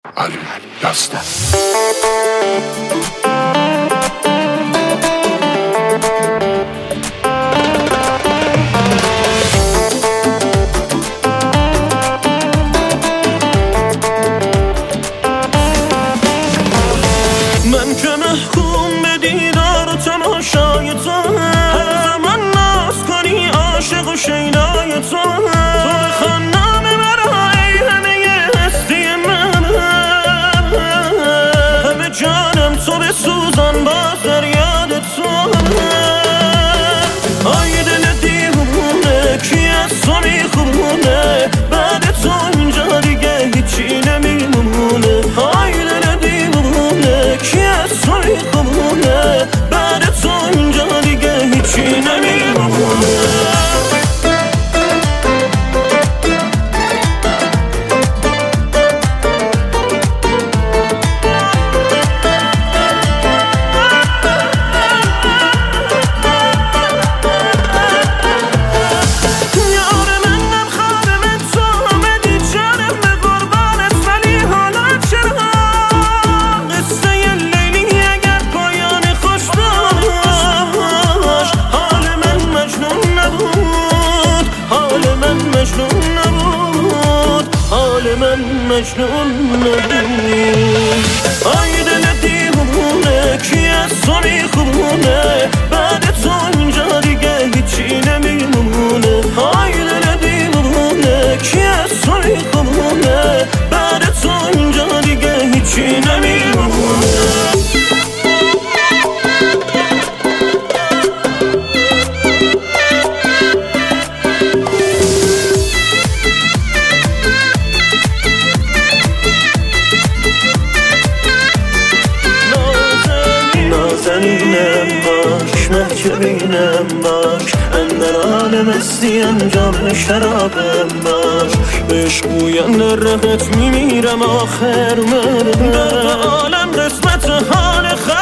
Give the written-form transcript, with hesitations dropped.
علی دستان. من که محکوم به دیدار و تماشای تو هر زمان ناز کنی عاشق و شیدای تو خواندم برای همه هستی من همه جانم تو به سوزان باز در یاد تو آی دل دیوونه کی از تو میخونه بعد تو اینجا دیگه هیچی نمیمونه آی دل دیوونه کی از تو میخونه بعد تو اینجا دیگه هیچی نمیمونه مجنون نبود آی دل دیوونه کی از تو میخونه بعد تو اینجا دیگه هیچی نمیمونه آی دل دیوونه کی از تو میخونه بعد تو اینجا دیگه هیچی نمیمونه نازنینم باش محجبینم باش اندر عالم استیم جام شرابم باش عشق گویان در رهت میمیرم آخر من در عالم قسمت حال